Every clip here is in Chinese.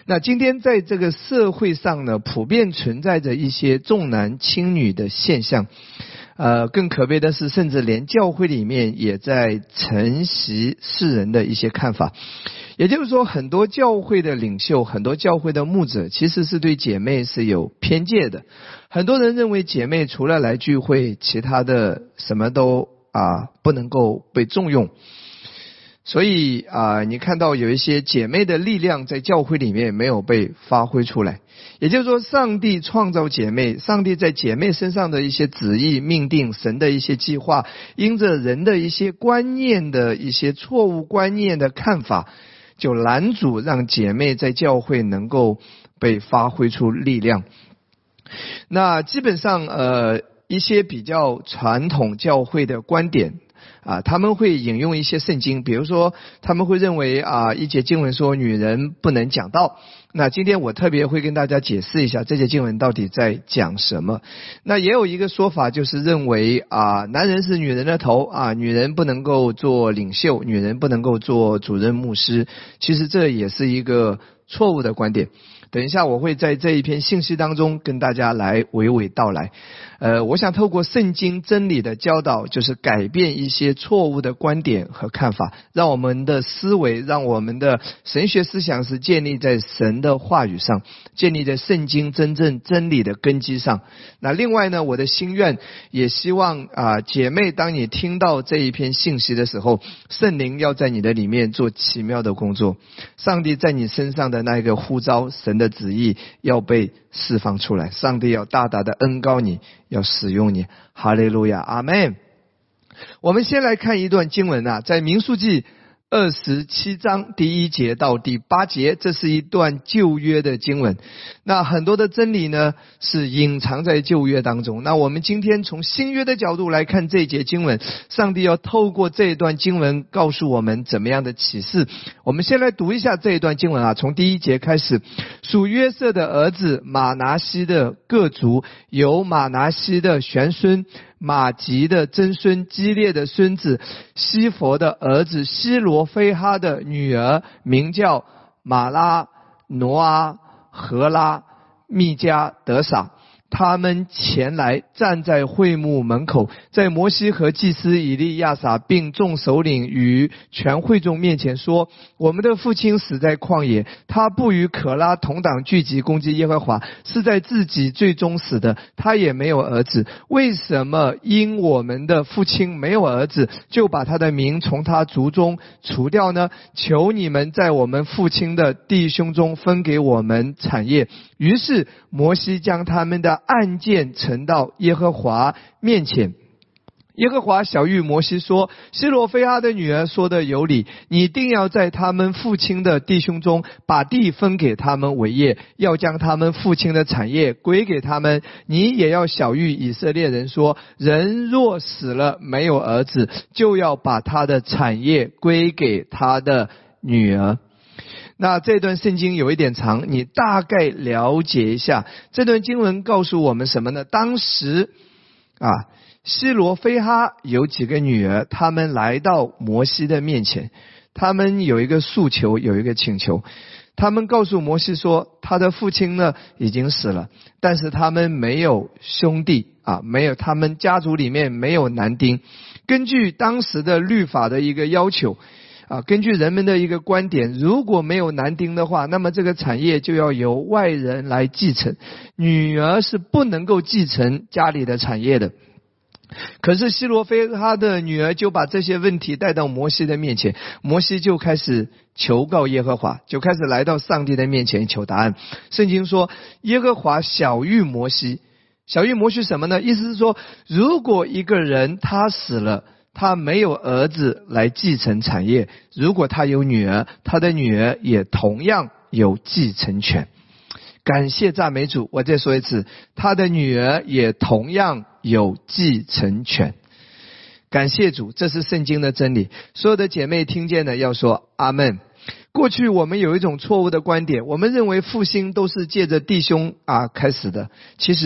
那今天在这个社会上呢，普遍存在着一些重男轻女的现象。更可悲的是，甚至连教会里面也在承袭世人的一些看法。也就是说，很多教会的领袖，很多教会的牧者，其实是对姐妹是有偏见的。很多人认为姐妹除了来聚会，其他的什么都不能够被重用。所以你看到有一些姐妹的力量在教会里面没有被发挥出来。也就是说，上帝创造姐妹，上帝在姐妹身上的一些旨意命定，神的一些计划，因着人的一些观念的一些错误观念的看法，就拦阻让姐妹在教会能够被发挥出力量。那基本上一些比较传统教会的观点他们会引用一些圣经，比如说他们会认为一节经文说女人不能讲道。那今天我特别会跟大家解释一下这节经文到底在讲什么。那也有一个说法，就是认为男人是女人的头女人不能够做领袖，女人不能够做主任牧师。其实这也是一个错误的观点。等一下我会在这一篇信息当中跟大家来娓娓道来。我想透过圣经真理的教导，就是改变一些错误的观点和看法，让我们的思维，让我们的神学思想是建立在神的话语上，建立在圣经真正真理的根基上。那另外呢，我的心愿也希望姐妹，当你听到这一篇信息的时候，圣灵要在你的里面做奇妙的工作，上帝在你身上的那个呼召，神的旨意要被释放出来，上帝要大大的恩膏你，要使用你。哈利路亚，阿们。我们先来看一段经文在民数记27章第1节到第8节，这是一段旧约的经文。那很多的真理呢是隐藏在旧约当中。那我们今天从新约的角度来看这一节经文，上帝要透过这一段经文告诉我们怎么样的启示。我们先来读一下这一段经文从第1节开始。属约瑟的儿子马拿西的各族，有马拿西的玄孙，马吉的曾孙，基列的孙子，西弗的儿子，西罗非哈的女儿，名叫马拉、挪阿、荷拉、密加、德撒。他们前来站在会幕门口，在摩西和祭司以利亚撒并众首领与全会众面前说，我们的父亲死在旷野，他不与可拉同党聚集攻击耶和华，是在自己最终死的，他也没有儿子。为什么因我们的父亲没有儿子，就把他的名从他族中除掉呢？求你们在我们父亲的弟兄中分给我们产业。于是摩西将他们的案件呈到耶和华面前。耶和华晓谕摩西说，西罗非哈的女儿说的有理，你定要在他们父亲的弟兄中把地分给他们为业，要将他们父亲的产业归给他们。你也要晓谕以色列人说，人若死了没有儿子，就要把他的产业归给他的女儿。那这段圣经有一点长，你大概了解一下。这段经文告诉我们什么呢？当时西罗非哈有几个女儿，他们来到摩西的面前，他们有一个诉求，有一个请求。他们告诉摩西说，他的父亲呢已经死了，但是他们没有兄弟没有，他们家族里面没有男丁。根据当时的律法的一个要求根据人们的一个观点，如果没有男丁的话，那么这个产业就要由外人来继承，女儿是不能够继承家里的产业的。可是西罗非哈的女儿就把这些问题带到摩西的面前，摩西就开始求告耶和华，就开始来到上帝的面前求答案。圣经说，耶和华晓谕摩西，晓谕摩西什么呢？意思是说，如果一个人他死了，他没有儿子来继承产业，如果他有女儿，他的女儿也同样有继承权。感谢赞美主，我再说一次，他的女儿也同样有继承权。感谢主，这是圣经的真理。所有的姐妹听见的要说阿们。过去我们有一种错误的观点，我们认为复兴都是借着弟兄开始的，其实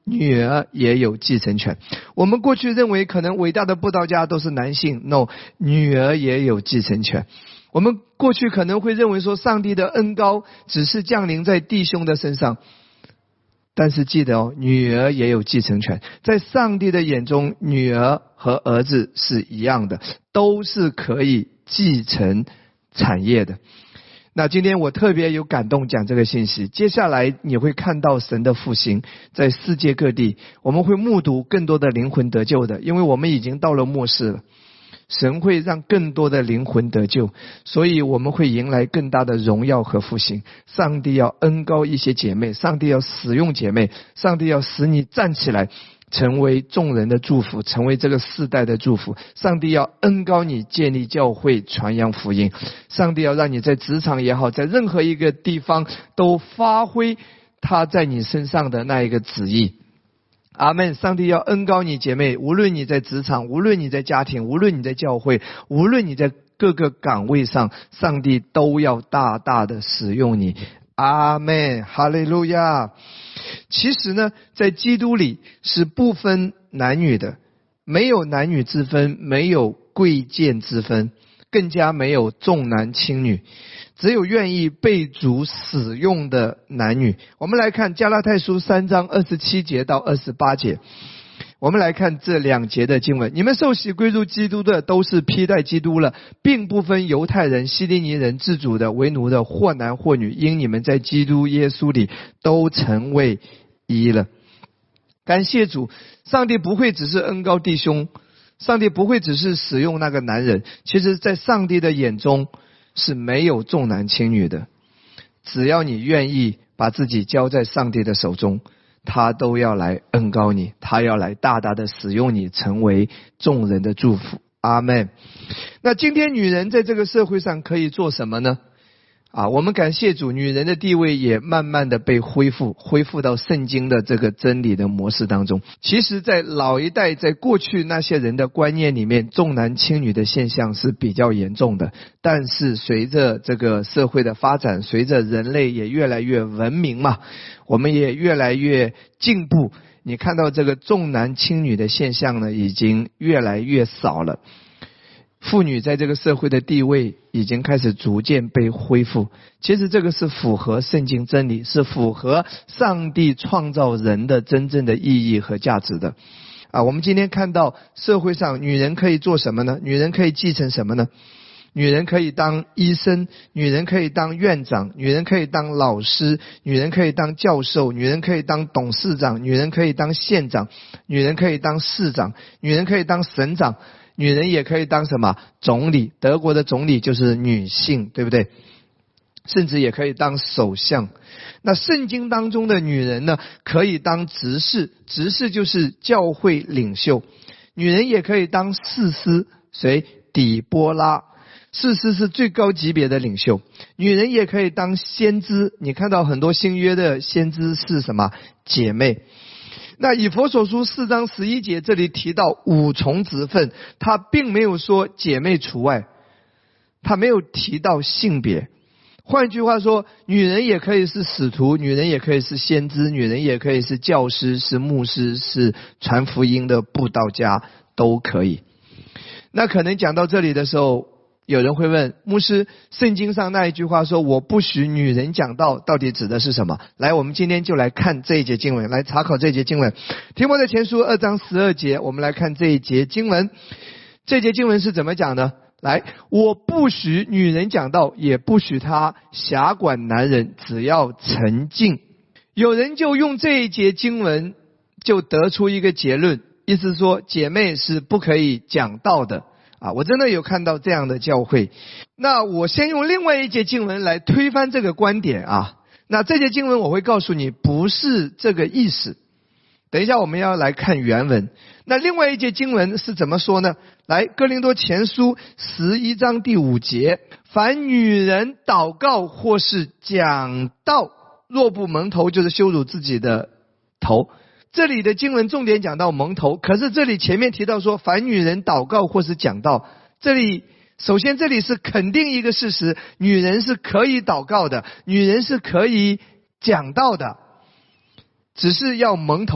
女儿也有继承权。我们过去认为可能伟大的布道家都是男性， no， 女儿也有继承权。我们过去可能会认为说上帝的恩膏只是降临在弟兄的身上，但是记得哦，女儿也有继承权。在上帝的眼中，女儿和儿子是一样的，都是可以继承产业的。那今天我特别有感动讲这个信息，接下来你会看到神的复兴在世界各地，我们会目睹更多的灵魂得救的，因为我们已经到了末世了，神会让更多的灵魂得救，所以我们会迎来更大的荣耀和复兴。上帝要恩膏一些姐妹，上帝要使用姐妹，上帝要使你站起来成为众人的祝福，成为这个世代的祝福。上帝要恩膏你建立教会，传扬福音。上帝要让你在职场也好，在任何一个地方都发挥他在你身上的那一个旨意。阿们。上帝要恩膏你姐妹，无论你在职场，无论你在家庭，无论你在教会，无论你在各个岗位上，上帝都要大大的使用你。阿们，哈利路亚。其实呢，在基督里是不分男女的，没有男女之分，没有贵贱之分，更加没有重男轻女，只有愿意被主使用的男女。我们来看加拉太书3章27节到28节，我们来看这2节的经文。你们受洗归入基督的，都是披戴基督了，并不分犹太人、希利尼人、自主的、为奴的，或男或女，因你们在基督耶稣里都成为一了。感谢主，上帝不会只是恩膏弟兄，上帝不会只是使用那个男人，其实在上帝的眼中是没有重男轻女的。只要你愿意把自己交在上帝的手中，他都要来恩膏你，他要来大大的使用你，成为众人的祝福。阿们。那今天女人在这个社会上可以做什么呢？我们感谢主，女人的地位也慢慢的被恢复到圣经的这个真理的模式当中。其实在老一代，在过去那些人的观念里面，重男轻女的现象是比较严重的，但是随着这个社会的发展，随着人类也越来越文明嘛，我们也越来越进步，你看到这个重男轻女的现象呢，已经越来越少了。妇女在这个社会的地位已经开始逐渐被恢复，其实这个是符合圣经真理，是符合上帝创造人的真正的意义和价值的。我们今天看到社会上女人可以做什么呢？女人可以继承什么呢？女人可以当医生，女人可以当院长，女人可以当老师，女人可以当教授，女人可以当董事长，女人可以当县长，女人可以当市长，女人可以当省长，女人也可以当什么？总理。德国的总理就是女性，对不对？甚至也可以当首相。那圣经当中的女人呢，可以当执事，执事就是教会领袖。女人也可以当士师，谁？底波拉。士师是最高级别的领袖。女人也可以当先知，你看到很多新约的先知是什么？姐妹。那以弗所书4章11节这里提到5重职分，他并没有说姐妹除外，他没有提到性别。换句话说，女人也可以是使徒，女人也可以是先知，女人也可以是教师，是牧师，是传福音的布道家，都可以。那可能讲到这里的时候，有人会问，牧师，圣经上那一句话说我不许女人讲道，到底指的是什么？来，我们今天就来看这一节经文，来查考这一节经文。提摩太前书2章12节，我们来看这一节经文。这节经文是怎么讲的？来，我不许女人讲道，也不许她辖管男人，只要沉静。有人就用这一节经文就得出一个结论，意思说姐妹是不可以讲道的。我真的有看到这样的教会。那我先用另外一节经文来推翻这个观点那这节经文我会告诉你不是这个意思。等一下我们要来看原文。那另外一节经文是怎么说呢？来，哥林多前书11章第5节，凡女人祷告或是讲道，若不蒙头，就是羞辱自己的头。这里的经文重点讲到蒙头，可是这里前面提到说凡女人祷告或是讲道，这里首先这里是肯定一个事实，女人是可以祷告的，女人是可以讲道的，只是要蒙头，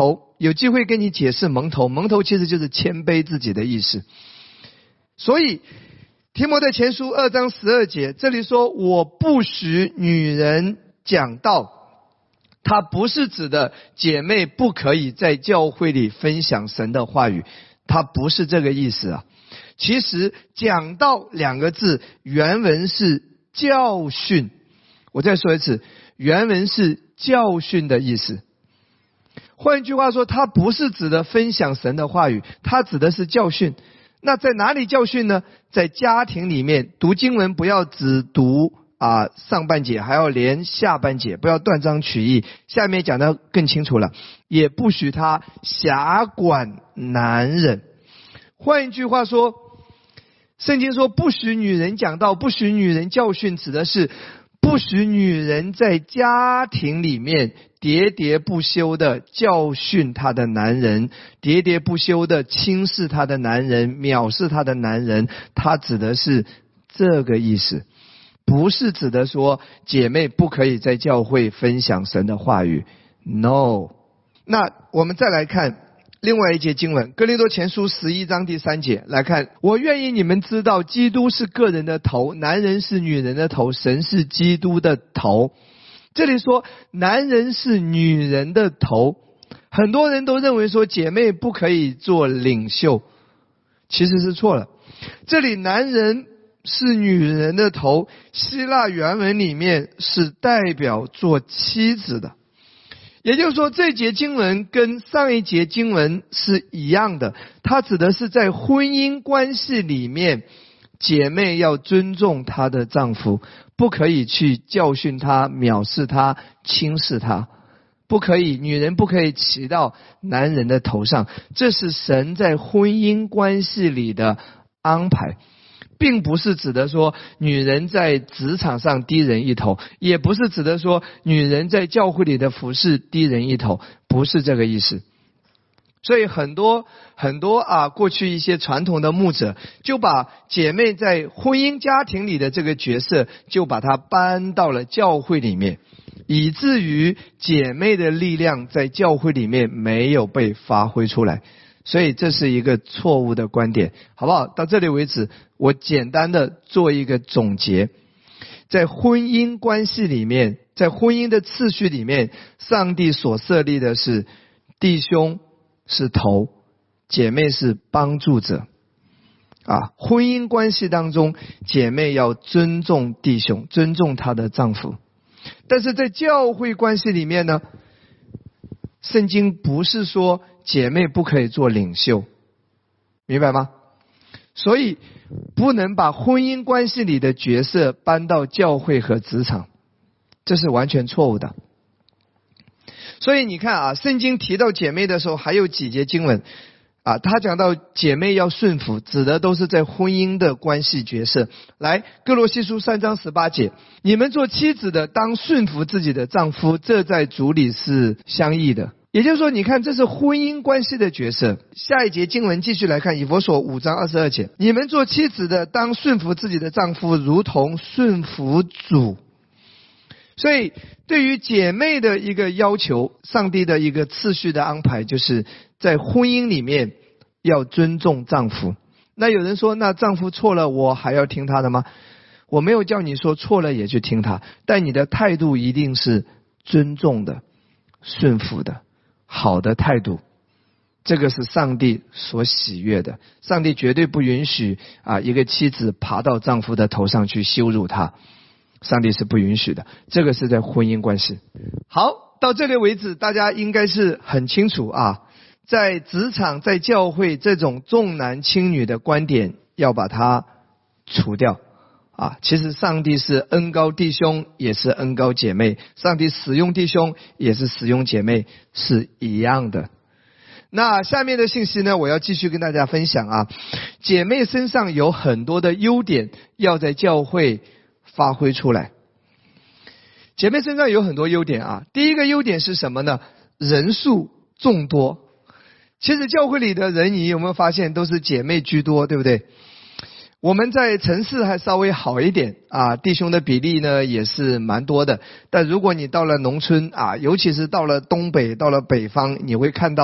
有机会跟你解释蒙头。蒙头其实就是谦卑自己的意思。所以提摩太前书2章12节，这里说我不许女人讲道，它不是指的姐妹不可以在教会里分享神的话语，它不是这个意思啊。其实讲道两个字原文是教训，我再说一次，原文是教训的意思。换一句话说，它不是指的分享神的话语，它指的是教训。那在哪里教训呢？在家庭里面，读经文不要只读上半节，还要连下半节，不要断章取义。下面讲得更清楚了，也不许他辖管男人。换一句话说，圣经说不许女人讲道，不许女人教训，指的是不许女人在家庭里面喋喋不休的教训她的男人，喋喋不休的轻视她的男人，藐视她的男人。他指的是这个意思，不是指的说姐妹不可以在教会分享神的话语。 No。 那我们再来看另外一节经文，哥林多前书11章第3节，来看，我愿意你们知道，基督是个人的头，男人是女人的头，神是基督的头。这里说男人是女人的头，很多人都认为说姐妹不可以做领袖，其实是错了。这里男人是女人的头，希腊原文里面是代表做妻子的。也就是说，这节经文跟上一节经文是一样的，它指的是在婚姻关系里面，姐妹要尊重她的丈夫，不可以去教训他、藐视他、轻视他，不可以，女人不可以骑到男人的头上。这是神在婚姻关系里的安排，并不是指的说女人在职场上低人一头，也不是指的说女人在教会里的服侍低人一头，不是这个意思。所以很多过去一些传统的牧者就把姐妹在婚姻家庭里的这个角色就把它搬到了教会里面，以至于姐妹的力量在教会里面没有被发挥出来。所以这是一个错误的观点，好不好？到这里为止，我简单的做一个总结。在婚姻关系里面，在婚姻的次序里面，上帝所设立的是弟兄是头，姐妹是帮助者。婚姻关系当中，姐妹要尊重弟兄，尊重她的丈夫。但是在教会关系里面呢，圣经不是说姐妹不可以做领袖，明白吗？所以不能把婚姻关系里的角色搬到教会和职场，这是完全错误的。所以你看圣经提到姐妹的时候，还有几节经文他讲到姐妹要顺服，指的都是在婚姻的关系角色。来，哥罗西书3章18节，你们做妻子的当顺服自己的丈夫，这在主里是相宜的。也就是说，你看这是婚姻关系的角色。下一节经文继续来看，以弗所5章22节，你们做妻子的当顺服自己的丈夫，如同顺服主。所以对于姐妹的一个要求，上帝的一个次序的安排，就是在婚姻里面要尊重丈夫。那有人说，那丈夫错了，我还要听他的吗？我没有叫你说错了也去听他，但你的态度一定是尊重的、顺服的、好的态度。这个是上帝所喜悦的。上帝绝对不允许一个妻子爬到丈夫的头上去羞辱他，上帝是不允许的。这个是在婚姻关系。好，到这里为止，大家应该是很清楚在职场、在教会，这种重男轻女的观点要把它除掉其实上帝是恩膏弟兄，也是恩膏姐妹，上帝使用弟兄也是使用姐妹，是一样的。那下面的信息呢，我要继续跟大家分享姐妹身上有很多的优点要在教会发挥出来。姐妹身上有很多优点第一个优点是什么呢？人数众多。其实教会里的人，你有没有发现都是姐妹居多，对不对？我们在城市还稍微好一点弟兄的比例呢也是蛮多的。但如果你到了农村尤其是到了东北，到了北方，你会看到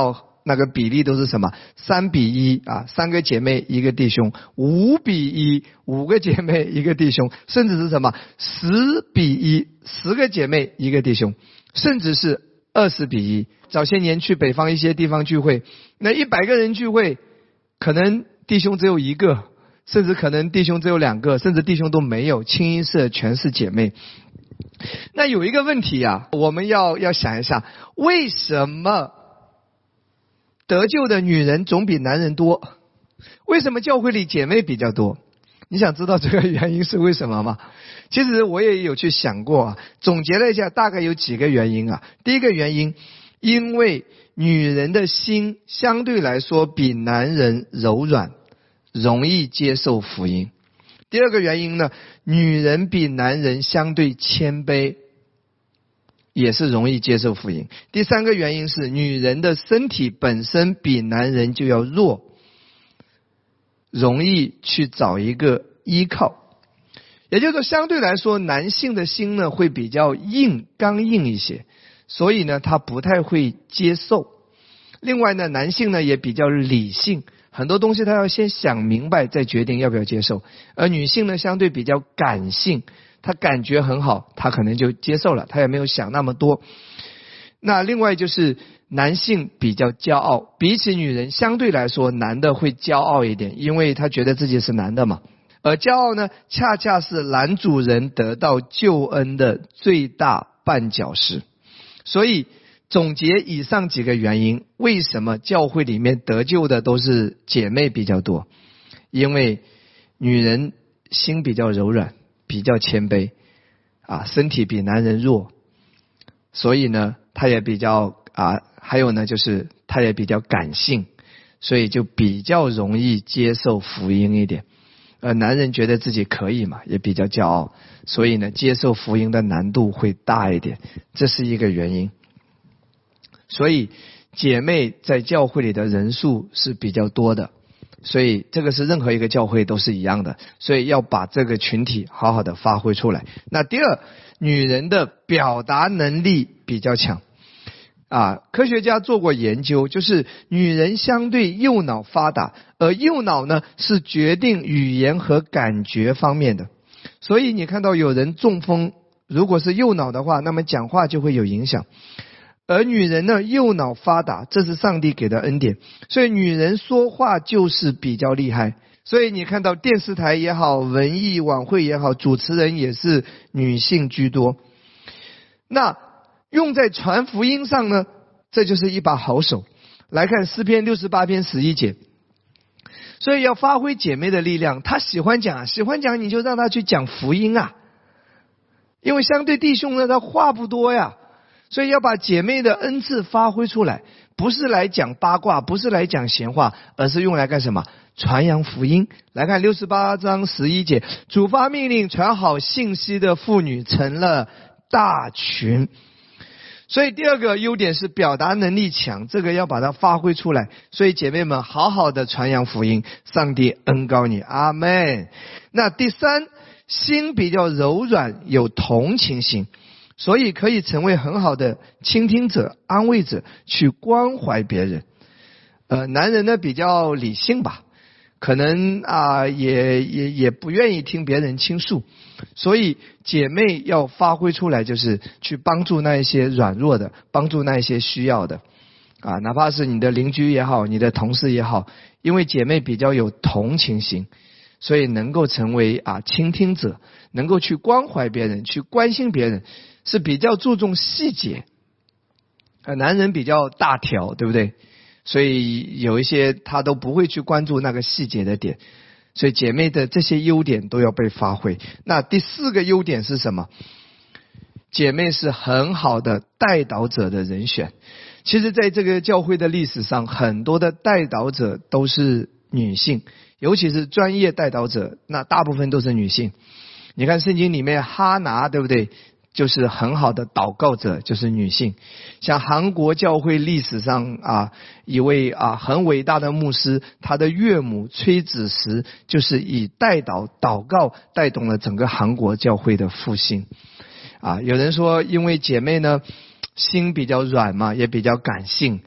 那个比例都是什么？3:1啊，3个姐妹一个弟兄；5:1， 5个姐妹一个弟兄，甚至是什么10:1， 10个姐妹一个弟兄，甚至是20:1。早些年去北方一些地方聚会，那100个人聚会，可能弟兄只有1个，甚至可能弟兄只有2个，甚至弟兄都没有，清一色全是姐妹。那有一个问题啊，我们要想一下，为什么得救的女人总比男人多？为什么教会里姐妹比较多？你想知道这个原因是为什么吗？其实我也有去想过啊，总结了一下，大概有几个原因啊。第一个原因，因为女人的心相对来说比男人柔软，容易接受福音。第二个原因呢，女人比男人相对谦卑，也是容易接受福音。第三个原因是女人的身体本身比男人就要弱，容易去找一个依靠。也就是说，相对来说，男性的心呢会比较硬、刚硬一些，所以呢他不太会接受。另外呢，男性呢也比较理性，很多东西他要先想明白再决定要不要接受。而女性呢相对比较感性，她感觉很好，她可能就接受了，她也没有想那么多。那另外就是男性比较骄傲，比起女人相对来说男的会骄傲一点，因为他觉得自己是男的嘛。而骄傲呢恰恰是男主人得到救恩的最大绊脚石。所以总结以上几个原因，为什么教会里面得救的都是姐妹比较多？因为女人心比较柔软，比较谦卑啊，身体比男人弱，所以呢她也比较还有呢就是她也比较感性，所以就比较容易接受福音一点。男人觉得自己可以嘛，也比较骄傲，所以呢接受福音的难度会大一点，这是一个原因。所以姐妹在教会里的人数是比较多的，所以这个是任何一个教会都是一样的，所以要把这个群体好好的发挥出来。那第二，女人的表达能力比较强科学家做过研究，就是女人相对右脑发达，而右脑呢是决定语言和感觉方面的。所以你看到有人中风，如果是右脑的话，那么讲话就会有影响。而女人呢右脑发达，这是上帝给的恩典，所以女人说话就是比较厉害。所以你看到电视台也好，文艺晚会也好，主持人也是女性居多。那用在传福音上呢，这就是一把好手。来看诗篇68篇11节，所以要发挥姐妹的力量。她喜欢讲你就让她去讲福音啊，因为相对弟兄呢他话不多呀，所以要把姐妹的恩赐发挥出来，不是来讲八卦，不是来讲闲话，而是用来干什么？传扬福音。来看68章11节，主发命令，传好信息的妇女成了大群。所以第二个优点是表达能力强，这个要把它发挥出来。所以姐妹们好好的传扬福音，上帝恩膏你，阿们。那第三，心比较柔软，有同情心，所以可以成为很好的倾听者、安慰者，去关怀别人。男人呢比较理性吧，可能也不愿意听别人倾诉，所以姐妹要发挥出来，就是去帮助那一些软弱的，帮助那一些需要的哪怕是你的邻居也好，你的同事也好，因为姐妹比较有同情心，所以能够成为倾听者，能够去关怀别人，去关心别人，是比较注重细节。男人比较大条，对不对？所以有一些他都不会去关注那个细节的点，所以姐妹的这些优点都要被发挥。那第四个优点是什么？姐妹是很好的代祷者的人选。其实在这个教会的历史上，很多的代祷者都是女性，尤其是专业代祷者，那大部分都是女性。你看圣经里面哈拿，对不对？就是很好的祷告者，就是女性。像韩国教会历史上一位很伟大的牧师，他的岳母崔子实就是以代祷祷告带动了整个韩国教会的复兴。有人说因为姐妹呢心比较软嘛，也比较感性，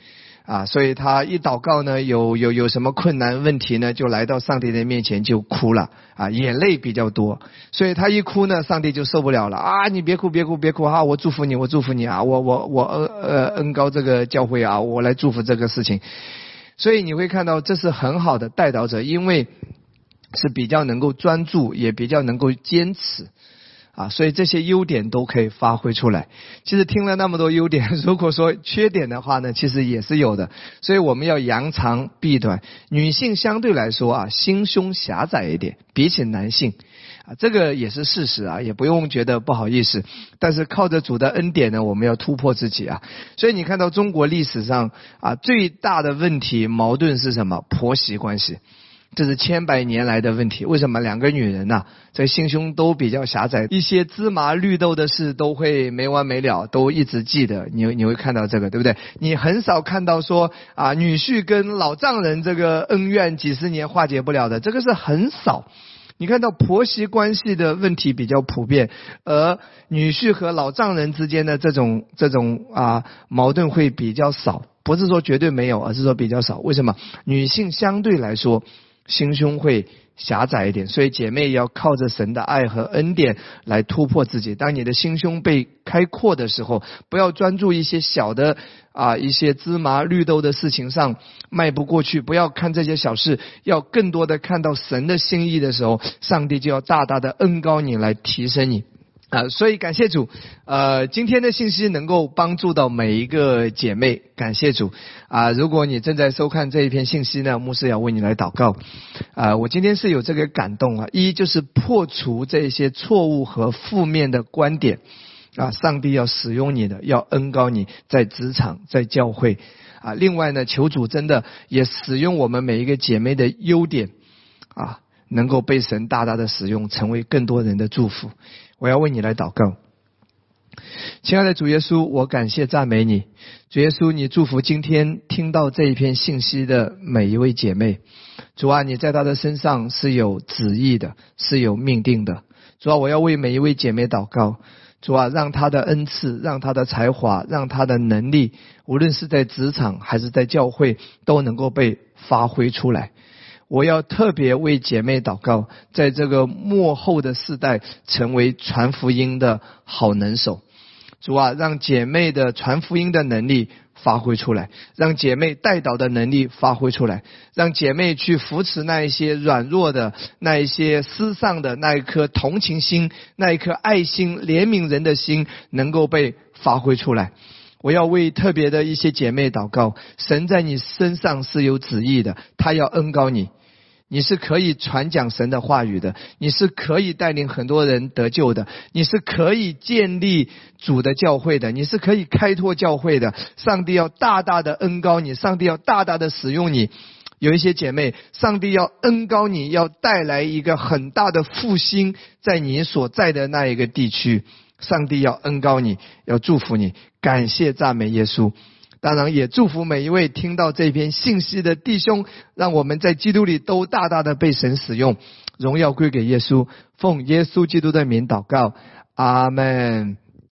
所以他一祷告呢，有什么困难问题呢，就来到上帝的面前就哭了眼泪比较多，所以他一哭呢，上帝就受不了了你别哭我祝福你我恩膏这个教会我来祝福这个事情。所以你会看到这是很好的代祷者，因为是比较能够专注，也比较能够坚持所以这些优点都可以发挥出来。其实听了那么多优点，如果说缺点的话呢，其实也是有的。所以我们要扬长避短。女性相对来说心胸狭窄一点，比起男性这个也是事实也不用觉得不好意思。但是靠着主的恩典呢，我们要突破自己所以你看到中国历史上最大的问题矛盾是什么？婆媳关系。这是千百年来的问题。为什么两个女人这心胸都比较狭窄，一些芝麻绿豆的事都会没完没了，都一直记得。你会看到这个，对不对？你很少看到说女婿跟老丈人这个恩怨几十年化解不了的，这个是很少。你看到婆媳关系的问题比较普遍，而女婿和老丈人之间的这种矛盾会比较少。不是说绝对没有，而是说比较少。为什么？女性相对来说心胸会狭窄一点，所以姐妹要靠着神的爱和恩典来突破自己。当你的心胸被开阔的时候，不要专注一些小的一些芝麻绿豆的事情上迈不过去，不要看这些小事，要更多的看到神的心意的时候，上帝就要大大的恩膏你，来提升你所以感谢主今天的信息能够帮助到每一个姐妹，感谢主如果你正在收看这一篇信息呢，牧师要为你来祷告我今天是有这个感动一就是破除这些错误和负面的观点上帝要使用你的，要恩膏你在职场在教会另外呢，求主真的也使用我们每一个姐妹的优点能够被神大大的使用，成为更多人的祝福。我要为你来祷告。亲爱的主耶稣，我感谢赞美你。主耶稣，你祝福今天听到这一篇信息的每一位姐妹。主啊，你在她的身上是有旨意的，是有命定的。主啊，我要为每一位姐妹祷告。主啊，让她的恩赐，让她的才华，让她的能力，无论是在职场还是在教会，都能够被发挥出来。我要特别为姐妹祷告，在这个末后的世代成为传福音的好能手。主啊，让姐妹的传福音的能力发挥出来，让姐妹带导的能力发挥出来，让姐妹去扶持那一些软弱的，那一些失丧的，那一颗同情心，那一颗爱心怜悯人的心能够被发挥出来。我要为特别的一些姐妹祷告，神在你身上是有旨意的，他要恩膏你。你是可以传讲神的话语的，你是可以带领很多人得救的，你是可以建立主的教会的，你是可以开拓教会的。上帝要大大的恩膏你，上帝要大大的使用你。有一些姐妹，上帝要恩膏你，要带来一个很大的复兴在你所在的那一个地区。上帝要恩膏你，要祝福你。感谢赞美耶稣。当然也祝福每一位听到这篇信息的弟兄，让我们在基督里都大大的被神使用。荣耀归给耶稣，奉耶稣基督的名祷告，阿们。